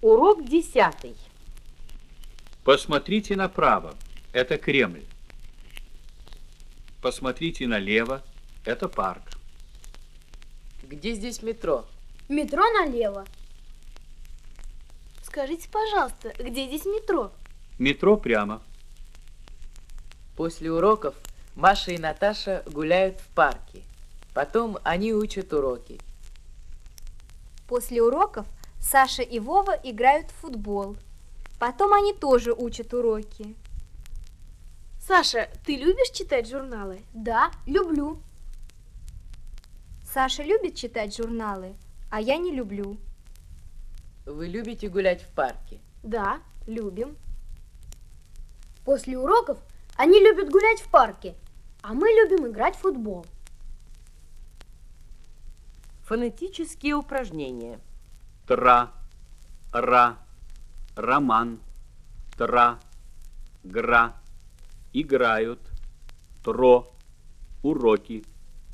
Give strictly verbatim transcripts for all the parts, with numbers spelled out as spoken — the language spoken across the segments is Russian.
Урок десятый. Посмотрите направо, это Кремль. Посмотрите налево, это парк. Где здесь метро? Метро налево. Скажите, пожалуйста, где здесь метро? Метро прямо. После уроков Маша и Наташа гуляют в парке. Потом они учат уроки. После уроков Саша и Вова играют в футбол. Потом они тоже учат уроки. Саша, ты любишь читать журналы? Да, люблю. Саша любит читать журналы, а я не люблю. Вы любите гулять в парке? Да, любим. После уроков они любят гулять в парке, а мы любим играть в футбол. Фонетические упражнения. Тра, ра, роман, тра, гра, играют, тро, уроки.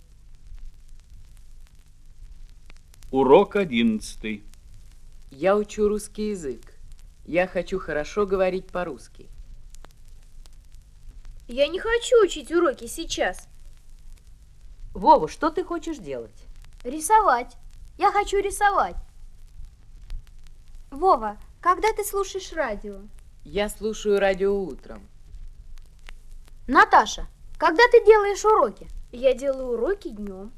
Урок одиннадцатый. Я учу русский язык. Я хочу хорошо говорить по-русски. Я не хочу учить уроки сейчас. Вова, что ты хочешь делать? Рисовать. Я хочу рисовать. Вова, когда ты слушаешь радио? Я слушаю радио утром. Наташа, когда ты делаешь уроки? Я делаю уроки днем.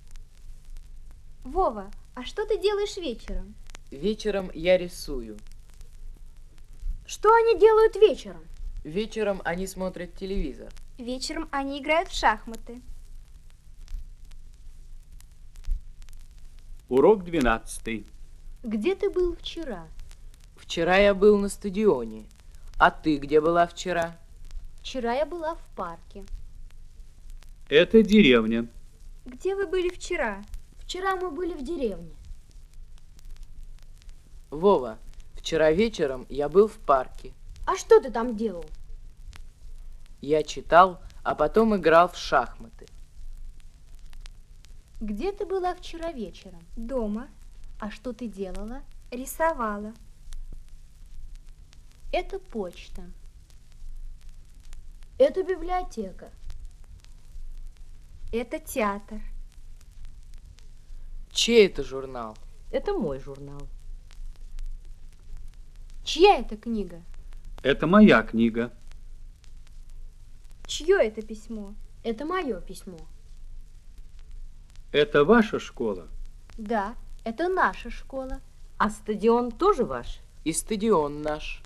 Вова, а что ты делаешь вечером? Вечером я рисую. Что они делают вечером? Вечером они смотрят телевизор. Вечером они играют в шахматы. Урок двенадцатый. Где ты был вчера? Вчера я был на стадионе. А ты где была вчера? Вчера я была в парке. Это деревня. Где вы были вчера? Вчера мы были в деревне. Вова, вчера вечером я был в парке. А что ты там делал? Я читал, а потом играл в шахматы. Где ты была вчера вечером? Дома. А что ты делала? Рисовала. Это почта. Это библиотека. Это театр. Чей это журнал? Это мой журнал. Чья это книга? Это моя книга. Чье это письмо? Это мое письмо. Это ваша школа? Да, это наша школа. А стадион тоже ваш? И стадион наш.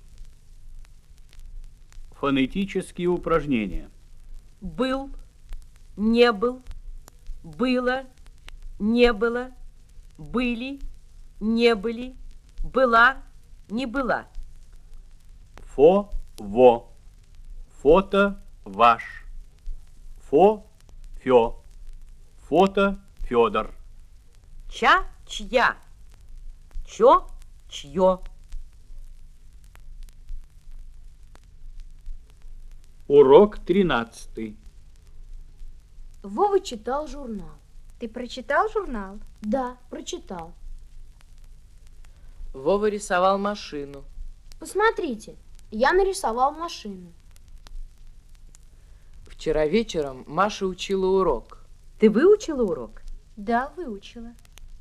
Фонетические упражнения. Был, не был, было, не было, были, не были, была, не была. Фо, во. Фото, ваш. Фо, фё. Фото, Федор. Ча, чья. Чё, чье. Урок тринадцатый. Вова читал журнал. Ты прочитал журнал? Да, прочитал. Вова рисовал машину. Посмотрите, я нарисовал машину. Вчера вечером Маша учила урок. Ты выучила урок? Да, выучила.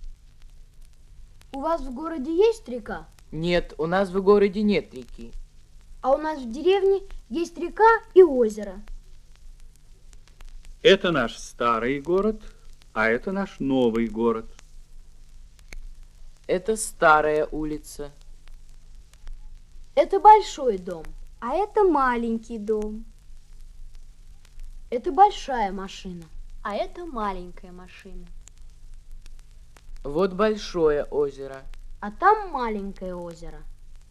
У вас в городе есть река? Нет, у нас в городе нет реки. А у нас в деревне есть река и озеро. Это наш старый город, а это наш новый город. Это старая улица. Это большой дом. А это маленький дом. Это большая машина. А это маленькая машина. Вот большое озеро. А там маленькое озеро.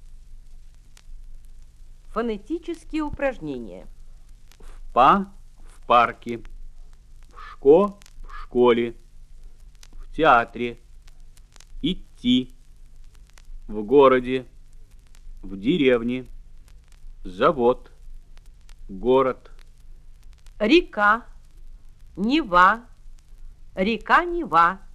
Фонетические упражнения. В па в парке. В шко в школе. В театре. Идти. В городе. В деревне. Завод. Город. Река, Нева, река Нева,